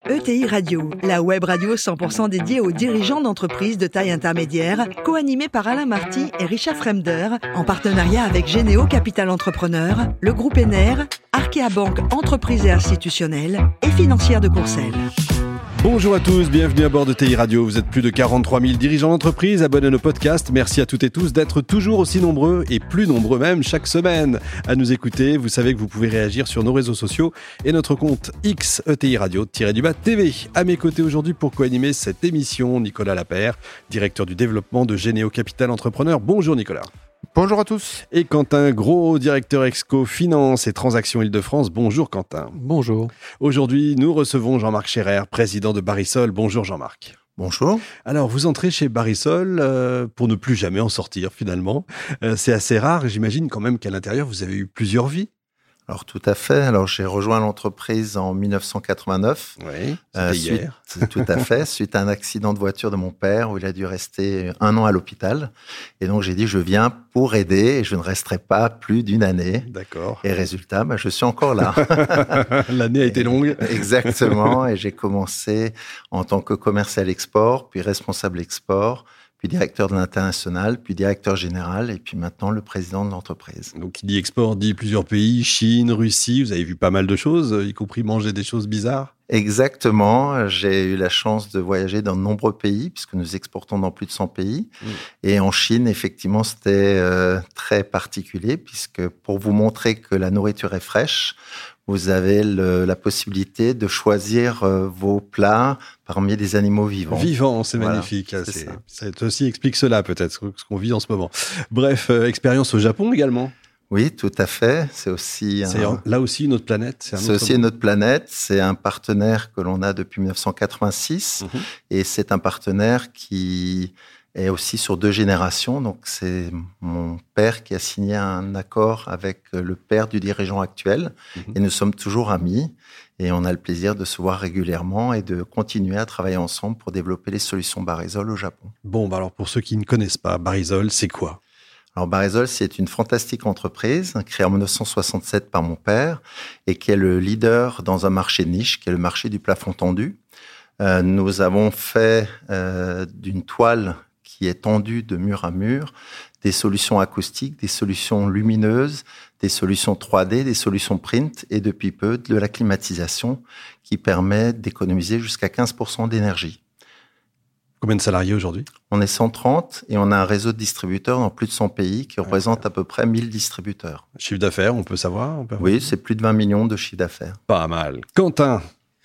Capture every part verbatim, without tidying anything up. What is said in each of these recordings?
E T I Radio, la web radio cent pour cent dédiée aux dirigeants d'entreprises de taille intermédiaire, co-animée par Alain Marty et Richard Fremder, en partenariat avec Généo Capital Entrepreneur, le groupe Ener, Arkea Banque Entreprises et Institutionnelles et Financière de Courcelles. Bonjour à tous, bienvenue à bord de T I Radio. Vous êtes plus de quarante-trois mille dirigeants d'entreprise, abonnés à nos podcasts. Merci à toutes et tous d'être toujours aussi nombreux et plus nombreux même chaque semaine à nous écouter. Vous savez que vous pouvez réagir sur nos réseaux sociaux et notre compte X E T I Radio-du-bas T V. À mes côtés aujourd'hui pour co-animer cette émission, Nicolas Lapère, directeur du développement de Généo Capital Entrepreneur. Bonjour Nicolas. Bonjour à tous. Et Quentin Gros, directeur Exco Finance et Transactions Île-de-France. Bonjour Quentin. Bonjour. Aujourd'hui, nous recevons Jean-Marc Scherer, président de Barisol. Bonjour Jean-Marc. Bonjour. Alors, vous entrez chez Barisol euh, pour ne plus jamais en sortir finalement. Euh, c'est assez rare et j'imagine quand même qu'à l'intérieur, vous avez eu plusieurs vies. Alors tout à fait. Alors j'ai rejoint l'entreprise en dix-neuf cent quatre-vingt-neuf. Oui, c'était euh, hier. Suite, tout à fait. Suite à un accident de voiture de mon père où il a dû rester un an à l'hôpital. Et donc j'ai dit je viens pour aider et je ne resterai pas plus d'une année. D'accord. Et résultat, bah, je suis encore là. L'année a été longue. Exactement. Et j'ai commencé en tant que commercial export, puis responsable export, puis directeur de l'international, puis directeur général, et puis maintenant le président de l'entreprise. Donc, qui dit export, dit plusieurs pays, Chine, Russie, vous avez vu pas mal de choses, y compris manger des choses bizarres? Exactement, j'ai eu la chance de voyager dans de nombreux pays, puisque nous exportons dans plus de cent pays. Mmh. Et en Chine, effectivement, c'était euh, très particulier, puisque pour vous montrer que la nourriture est fraîche, vous avez le, la possibilité de choisir euh, vos plats parmi des animaux vivants. Vivants, c'est voilà, magnifique. C'est c'est, ça. ça aussi explique cela, peut-être, ce qu'on vit en ce moment. Bref, euh, expérience au Japon également. Oui, tout à fait. C'est aussi c'est un... là aussi une autre planète. C'est, c'est aussi une autre planète. C'est un partenaire que l'on a depuis dix-neuf cent quatre-vingt-six, mmh. et c'est un partenaire qui est aussi sur deux générations. Donc c'est mon père qui a signé un accord avec le père du dirigeant actuel, mmh. et nous sommes toujours amis. Et on a le plaisir de se voir régulièrement et de continuer à travailler ensemble pour développer les solutions Barisol au Japon. Bon, bah alors pour ceux qui ne connaissent pas, Barisol, c'est quoi ? Alors Barisol, c'est une fantastique entreprise créée en dix-neuf cent soixante-sept par mon père et qui est le leader dans un marché de niche, qui est le marché du plafond tendu. Euh, nous avons fait euh, d'une toile qui est tendue de mur à mur des solutions acoustiques, des solutions lumineuses, des solutions trois D, des solutions print et depuis peu de la climatisation qui permet d'économiser jusqu'à quinze pour cent d'énergie. Combien de salariés aujourd'hui ? On est cent trente et on a un réseau de distributeurs dans plus de cent pays qui représente à peu près mille distributeurs. Chiffre d'affaires, on peut savoir on peut Oui, c'est plus de vingt millions de chiffre d'affaires. Pas mal. Quentin ?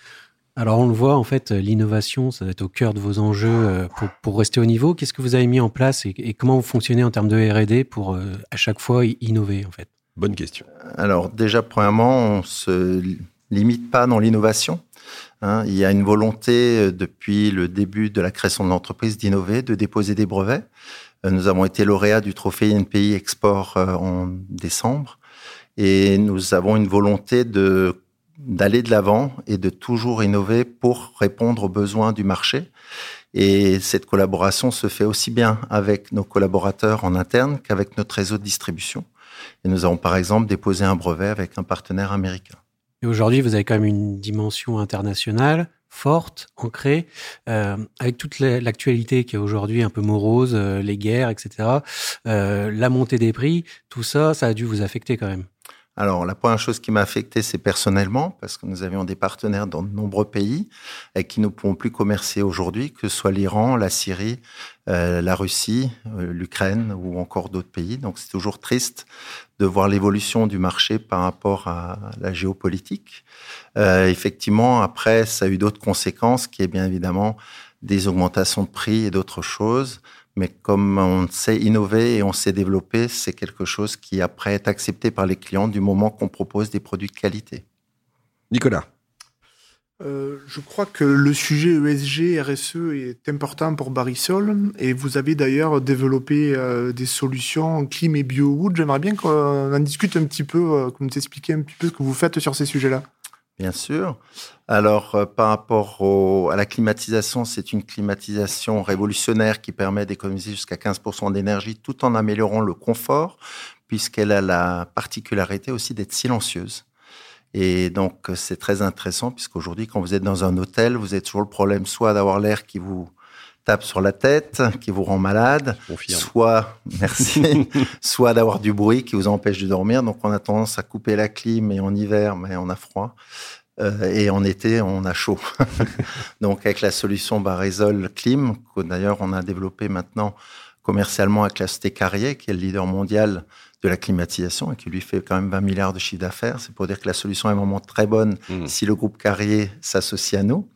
Alors on le voit, en fait, l'innovation, ça va être au cœur de vos enjeux pour, pour rester au niveau. Qu'est-ce que vous avez mis en place et, et comment vous fonctionnez en termes de R et D pour euh, à chaque fois innover, en fait ? Bonne question. Alors déjà, premièrement, on se limite pas dans l'innovation. Hein, il y a une volonté depuis le début de la création de l'entreprise d'innover, de déposer des brevets. Nous avons été lauréats du trophée I N P I Export en décembre et nous avons une volonté de, d'aller de l'avant et de toujours innover pour répondre aux besoins du marché. Et cette collaboration se fait aussi bien avec nos collaborateurs en interne qu'avec notre réseau de distribution. Et nous avons par exemple déposé un brevet avec un partenaire américain. Et aujourd'hui, vous avez quand même une dimension internationale forte, ancrée, euh, avec toute l'actualité qui est aujourd'hui un peu morose, euh, les guerres, et cetera, euh, la montée des prix, tout ça, ça a dû vous affecter quand même. Alors, la première chose qui m'a affecté, c'est personnellement, parce que nous avions des partenaires dans de nombreux pays avec qui nous ne pouvons plus commercer aujourd'hui, que ce soit l'Iran, la Syrie, euh, la Russie, euh, l'Ukraine ou encore d'autres pays. Donc, c'est toujours triste de voir l'évolution du marché par rapport à la géopolitique. Euh, effectivement, après, ça a eu d'autres conséquences, qui est bien évidemment des augmentations de prix et d'autres choses. Mais comme on sait innover et on sait développer, c'est quelque chose qui après est accepté par les clients du moment qu'on propose des produits de qualité. Nicolas. Euh, je crois que le sujet E S G, R S E est important pour Barisol et vous avez d'ailleurs développé euh, des solutions Clim et BioWood. J'aimerais bien qu'on en discute un petit peu, euh, que vous nous expliquiez un petit peu ce que vous faites sur ces sujets-là. Bien sûr. Alors, euh, par rapport au, à la climatisation, c'est une climatisation révolutionnaire qui permet d'économiser jusqu'à quinze pour cent d'énergie tout en améliorant le confort, puisqu'elle a la particularité aussi d'être silencieuse. Et donc, c'est très intéressant puisqu'aujourd'hui, quand vous êtes dans un hôtel, vous avez toujours le problème soit d'avoir l'air qui vous tape sur la tête, qui vous rend malade, soit, merci, soit d'avoir du bruit qui vous empêche de dormir. Donc, on a tendance à couper la clim et en hiver, mais on a froid. Euh, et en été, on a chaud. Donc, avec la solution Barisol Clim, que d'ailleurs, on a développé maintenant commercialement avec la société Carrier, qui est le leader mondial de la climatisation et qui lui fait quand même vingt milliards de chiffre d'affaires. C'est pour dire que la solution est vraiment très bonne mmh. si le groupe Carrier s'associe à nous.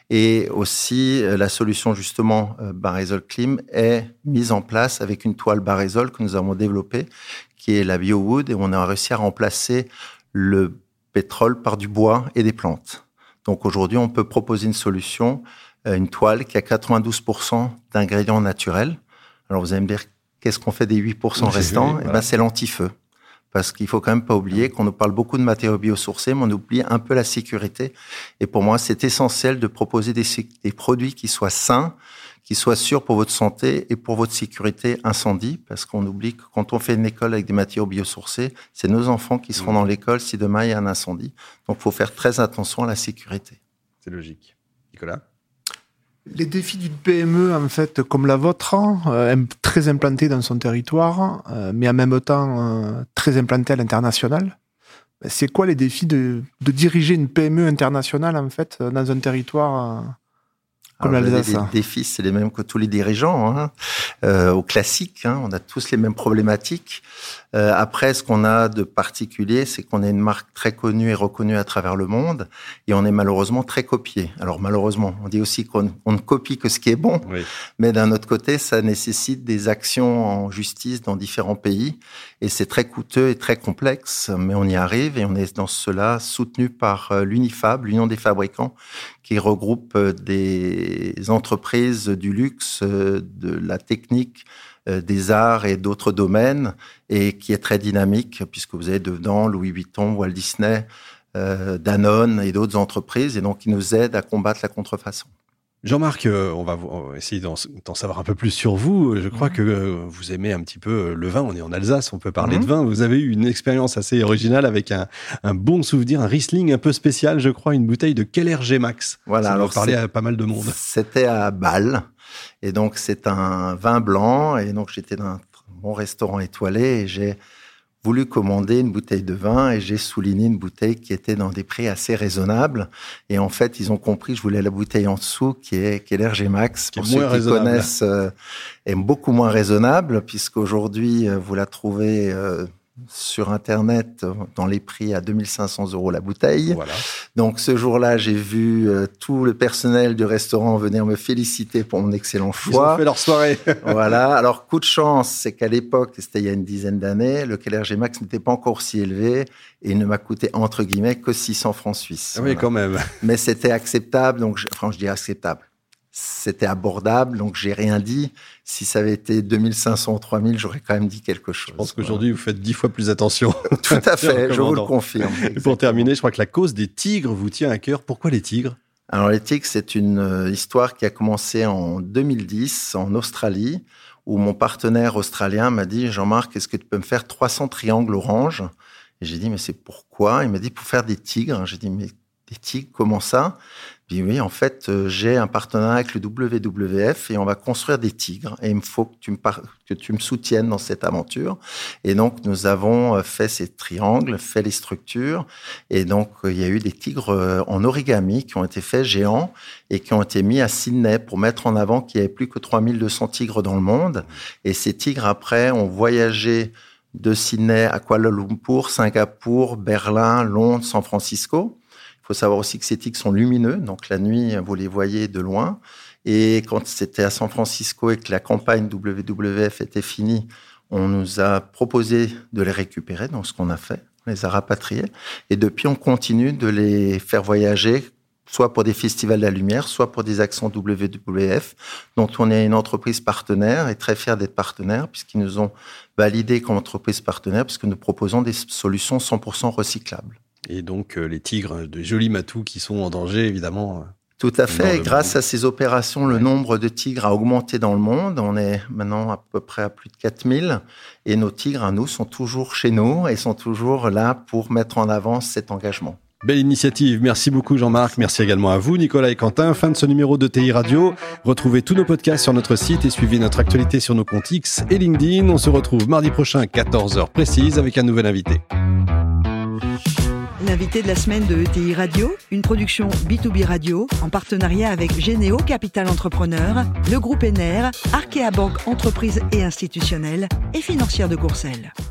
Et aussi, la solution justement Barisol Clim est mise en place avec une toile Barisol que nous avons développée, qui est la BioWood, et on a réussi à remplacer le pétrole par du bois et des plantes. Donc aujourd'hui, on peut proposer une solution, une toile qui a quatre-vingt-douze pour cent d'ingrédients naturels. Alors vous allez me dire, qu'est-ce qu'on fait des huit pour cent restants ? Oui, voilà. Eh ben, c'est l'anti-feu. Parce qu'il faut quand même pas oublier qu'on nous parle beaucoup de matériaux biosourcés, mais on oublie un peu la sécurité. Et pour moi, c'est essentiel de proposer des, des produits qui soient sains, qui soient sûrs pour votre santé et pour votre sécurité incendie. Parce qu'on oublie que quand on fait une école avec des matériaux biosourcés, c'est nos enfants qui seront mmh. dans l'école si demain il y a un incendie. Donc, il faut faire très attention à la sécurité. C'est logique. Nicolas ? Les défis d'une P M E, en fait, comme la vôtre, euh, très implantée dans son territoire, euh, mais en même temps euh, très implantée à l'international. C'est quoi les défis de, de diriger une P M E internationale, en fait, dans un territoire euh, comme l'Alsace ? Les défis, c'est les mêmes que tous les dirigeants. Hein. Euh, au classique, hein, on a tous les mêmes problématiques. Euh, après, ce qu'on a de particulier, c'est qu'on est une marque très connue et reconnue à travers le monde, et on est malheureusement très copié. Alors malheureusement, on dit aussi qu'on on ne copie que ce qui est bon, oui. mais d'un autre côté, ça nécessite des actions en justice dans différents pays, et c'est très coûteux et très complexe, mais on y arrive, et on est dans cela soutenu par l'UNIFAB, l'Union des fabricants, qui regroupe des entreprises du luxe, de la technique, des arts et d'autres domaines, et qui est très dynamique, puisque vous avez dedans Louis Vuitton, Walt Disney, euh, Danone et d'autres entreprises, et donc qui nous aident à combattre la contrefaçon. Jean-Marc, euh, on va essayer d'en, d'en savoir un peu plus sur vous. Je crois mmh. que euh, vous aimez un petit peu le vin. On est en Alsace, on peut parler mmh. de vin. Vous avez eu une expérience assez originale avec un, un bon souvenir, un Riesling un peu spécial, je crois, une bouteille de Keller G Max. Voilà, ça va parler à pas mal de monde. C'était à Bâle. Et donc, c'est un vin blanc. Et donc, j'étais dans un bon restaurant étoilé et j'ai voulu commander une bouteille de vin et j'ai souligné une bouteille qui était dans des prix assez raisonnables. Et en fait, ils ont compris que je voulais la bouteille en dessous qui est Keller G Max. Pour ceux qui connaissent, euh, est beaucoup moins raisonnable puisqu'aujourd'hui, vous la trouvez euh, sur Internet dans les prix à deux mille cinq cents euros la bouteille. Voilà. Donc, ce jour-là, j'ai vu euh, tout le personnel du restaurant venir me féliciter pour mon excellent choix. Ils ont fait leur soirée. Voilà. Alors, coup de chance, c'est qu'à l'époque, c'était il y a une dizaine d'années, le Keller G Max n'était pas encore si élevé et il ne m'a coûté, entre guillemets, que six cents francs suisses. Ah oui, voilà. Quand même. Mais c'était acceptable. Donc, je, enfin, je dis acceptable. C'était abordable, donc j'ai rien dit. Si ça avait été deux mille cinq cents ou trois mille, j'aurais quand même dit quelque chose. Je pense qu'aujourd'hui, voilà. Vous faites dix fois plus attention. Tout à fait, je vous le confirme. Et pour terminer, je crois que la cause des tigres vous tient à cœur. Pourquoi les tigres ? Alors, les tigres, c'est une histoire qui a commencé en deux mille dix, en Australie, où mon partenaire australien m'a dit « Jean-Marc, est-ce que tu peux me faire trois cents triangles orange ?» Et j'ai dit « Mais c'est pourquoi ?» Il m'a dit « Pour faire des tigres. » J'ai dit « Mais des tigres, comment ça ?» Puis oui, en fait, euh, j'ai un partenariat avec le W W F et on va construire des tigres. Et il me faut que tu me, par... que tu me soutiennes dans cette aventure. Et donc, nous avons fait ces triangles, fait les structures. Et donc, euh, il y a eu des tigres euh, en origami qui ont été faits géants et qui ont été mis à Sydney pour mettre en avant qu'il n'y avait plus que trois mille deux cents tigres dans le monde. Et ces tigres, après, ont voyagé de Sydney à Kuala Lumpur, Singapour, Berlin, Londres, San Francisco. Il faut savoir aussi que ces tigres sont lumineux, donc la nuit, vous les voyez de loin. Et quand c'était à San Francisco et que la campagne W W F était finie, on nous a proposé de les récupérer, donc ce qu'on a fait, on les a rapatriés. Et depuis, on continue de les faire voyager, soit pour des festivals de la lumière, soit pour des actions W W F, dont on est une entreprise partenaire et très fiers d'être partenaire, puisqu'ils nous ont validé comme entreprise partenaire, puisque nous proposons des solutions cent pour cent recyclables. Et donc, euh, les tigres, de jolis matous qui sont en danger, évidemment. Tout à fait. Et grâce monde. à ces opérations, le ouais. nombre de tigres a augmenté dans le monde. On est maintenant à peu près à plus de quatre mille. Et nos tigres, à nous, sont toujours chez nous et sont toujours là pour mettre en avant cet engagement. Belle initiative. Merci beaucoup Jean-Marc. Merci également à vous Nicolas et Quentin. Fin de ce numéro de T I Radio. Retrouvez tous nos podcasts sur notre site et suivez notre actualité sur nos comptes X et LinkedIn. On se retrouve mardi prochain à quatorze heures précise avec un nouvel invité. L'invité de la semaine de E T I Radio, une production B deux B Radio en partenariat avec Généo Capital Entrepreneur, le groupe Ener, Arkea Banque Entreprise et Institutionnelle et Financière de Courcelles.